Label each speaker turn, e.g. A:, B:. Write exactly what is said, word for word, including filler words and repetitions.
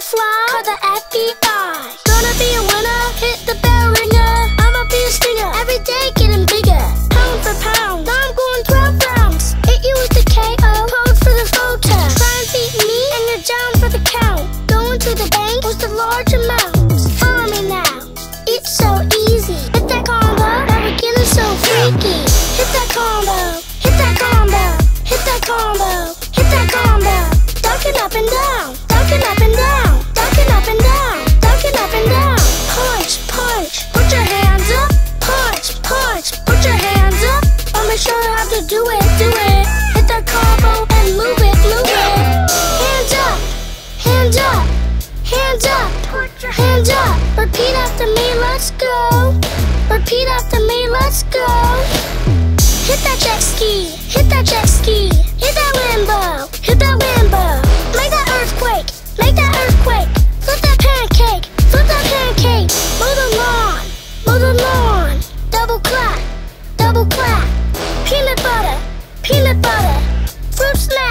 A: fly, call the F B I. Gonna be a winner, hit the bell ringer. I'ma be a stinger, every day getting bigger. Pound for pound, I'm going twelve rounds. Hit you with the K O, pose for the photo. Try and beat me, and you're down for the count. Going to the bank with the large amounts. Follow me now, it's so easy. Hit that combo, now we're getting so freaky. Hit that combo, hit that combo, hit that combo, hit that combo. Ducking up and down, ducking up and down, ducking up and down, ducking up and down. Punch, punch, put your hands up. Punch, punch, put your hands up. I'ma show you how to do it, do it. Hit that combo and move it, move it. Hands up, hands up, hands up, hands up. Repeat after me, let's go. Repeat after me, let's go. Hit that jet ski, hit that jet ski, hit that Lambo, hit that Lambo. Make that earthquake, make that earthquake. Flip that pancake, flip that pancake. Mow the lawn, mow the lawn. Double clap, double clap. Peanut butter, peanut butter. Fruit snack.